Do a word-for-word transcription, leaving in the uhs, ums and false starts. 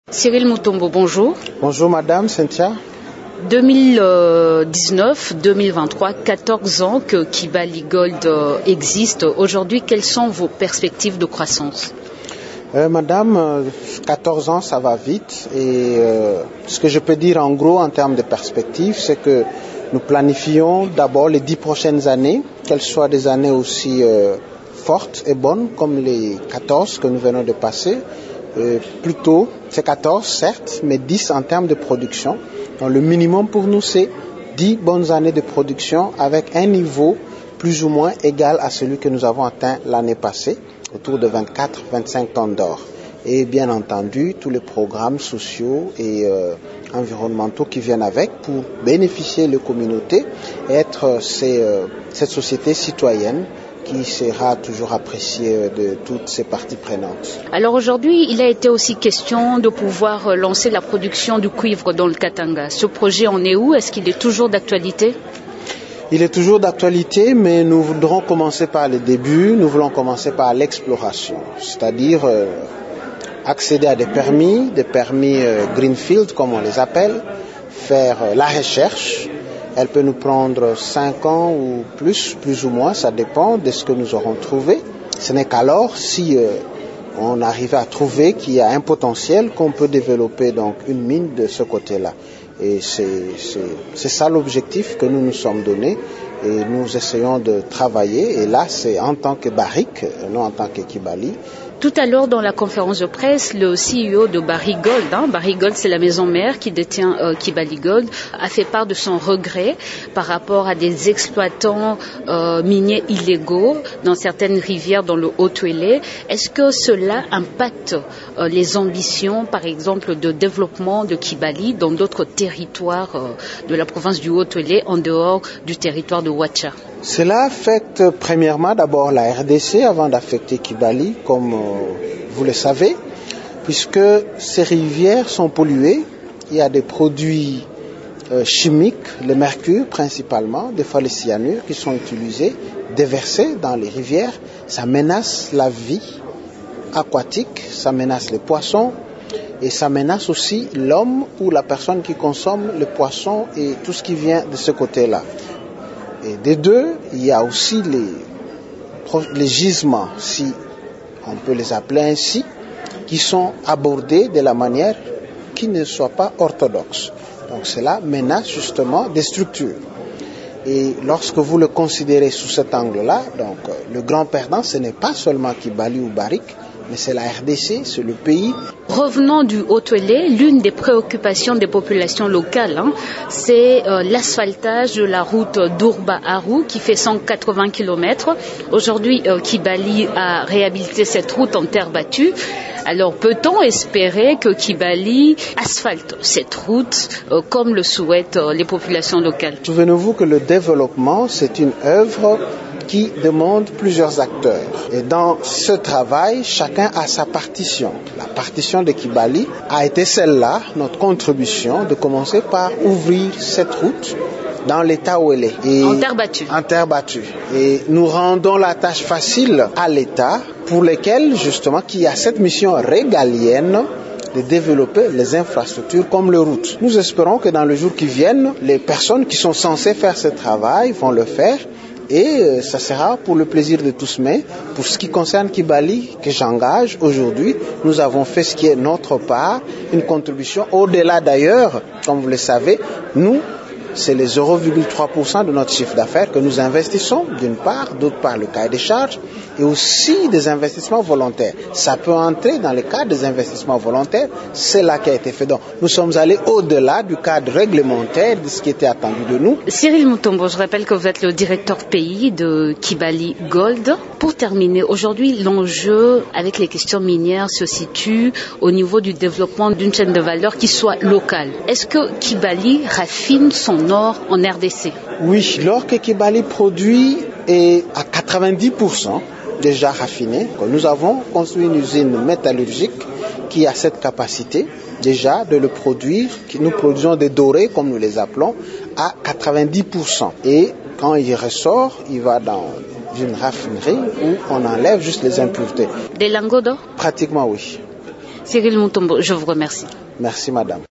Cyril Mutombo, bonjour. Bonjour Madame Cynthia. deux mille dix-neuf deux mille vingt-trois, quatorze ans que Kibali Gold existe. Aujourd'hui, quelles sont vos perspectives de croissance? euh, Madame, quatorze ans, ça va vite. Et euh, ce que je peux dire en gros en termes de perspectives, c'est que nous planifions d'abord les dix prochaines années, qu'elles soient des années aussi euh, fortes et bonnes comme les quatorze que nous venons de passer. Euh, plutôt, c'est quatorze certes, mais dix en termes de production. Donc le minimum pour nous, c'est dix bonnes années de production avec un niveau plus ou moins égal à celui que nous avons atteint l'année passée, autour de vingt-quatre à vingt-cinq tonnes d'or. Et bien entendu, tous les programmes sociaux et euh, environnementaux qui viennent avec pour bénéficier les communautés et être ces, euh, cette société citoyenne qui sera toujours appréciée de toutes ces parties prenantes. Alors aujourd'hui, il a été aussi question de pouvoir lancer la production du cuivre dans le Katanga. Ce projet en est où? Est-ce qu'il est toujours d'actualité? Il est toujours d'actualité, mais nous voudrons commencer par le début. Nous voulons commencer par l'exploration, c'est-à-dire euh, accéder à des permis, des permis euh, Greenfield comme on les appelle, faire euh, la recherche. Elle peut nous prendre cinq ans ou plus, plus ou moins, ça dépend de ce que nous aurons trouvé. Ce n'est qu'alors, si euh, on arrive à trouver qu'il y a un potentiel, qu'on peut développer donc une mine de ce côté-là. Et c'est, c'est, c'est ça l'objectif que nous nous sommes donné et nous essayons de travailler. Et là, c'est en tant que Barrick, non en tant que Kibali. Tout à l'heure, dans la conférence de presse, le C E O de Barrick Gold, hein, Barrick Gold, c'est la maison mère qui détient euh, Kibali Gold, a fait part de son regret par rapport à des exploitants euh, miniers illégaux dans certaines rivières dans le Haut-Touélé. Est-ce que cela impacte euh, les ambitions, par exemple, de développement de Kibali dans d'autres territoires euh, de la province du Haut-Touélé, en dehors du territoire de Ouacha? Cela affecte premièrement d'abord la R D C avant d'affecter Kibali, comme euh, vous le savez, puisque ces rivières sont polluées. Il y a des produits euh, chimiques, le mercure principalement, des fois les cyanures qui sont utilisés, déversés dans les rivières. Ça menace la vie aquatique, ça menace les poissons et ça menace aussi l'homme ou la personne qui consomme le poisson et tout ce qui vient de ce côté-là. Et des deux, il y a aussi les, les gisements, si on peut les appeler ainsi, qui sont abordés de la manière qui ne soit pas orthodoxe. Donc cela menace justement des structures. Et lorsque vous le considérez sous cet angle-là, donc le grand perdant, ce n'est pas seulement Kibali ou Barrick, mais c'est la R D C, c'est le pays. Revenons du Haut-Touélé, l'une des préoccupations des populations locales, hein, c'est euh, l'asphaltage de la route d'Ourba-Arou qui fait cent quatre-vingts kilomètres. Aujourd'hui, euh, Kibali a réhabilité cette route en terre battue. Alors peut-on espérer que Kibali asphalte cette route euh, comme le souhaitent euh, les populations locales? Souvenez-vous que le développement, c'est une œuvre qui demande plusieurs acteurs. Et dans ce travail, chacun a sa partition. La partition de Kibali a été celle-là, notre contribution, de commencer par ouvrir cette route dans l'état où elle est. Et en terre battue. En terre battue. Et nous rendons la tâche facile à l'État, pour lequel, justement, qui a cette mission régalienne de développer les infrastructures comme les routes. Nous espérons que dans les jours qui viennent, les personnes qui sont censées faire ce travail vont le faire. Et ça sera pour le plaisir de tous. Mais pour ce qui concerne Kibali, que j'engage aujourd'hui, nous avons fait ce qui est notre part, une contribution au-delà d'ailleurs, comme vous le savez, nous, c'est les zéro virgule trois pour cent de notre chiffre d'affaires que nous investissons, d'une part, d'autre part le cahier des charges, et aussi des investissements volontaires. Ça peut entrer dans le cadre des investissements volontaires, c'est là qui a été fait. Donc, nous sommes allés au-delà du cadre réglementaire de ce qui était attendu de nous. Cyril Mutombo, je rappelle que vous êtes le directeur pays de Kibali Gold. Pour terminer, aujourd'hui, l'enjeu avec les questions minières se situe au niveau du développement d'une chaîne de valeur qui soit locale. Est-ce que Kibali raffine son or en R D C? Oui, l'or que Kibali produit est à quatre-vingt-dix pour cent déjà raffiné. Nous avons construit une usine métallurgique qui a cette capacité déjà de le produire. Nous produisons des dorés, comme nous les appelons, à quatre-vingt-dix pour cent. Et quand il ressort, il va dans une raffinerie où on enlève juste les impuretés. Des lingots d'or? Pratiquement oui. Cyril Mutombo, je vous remercie. Merci madame.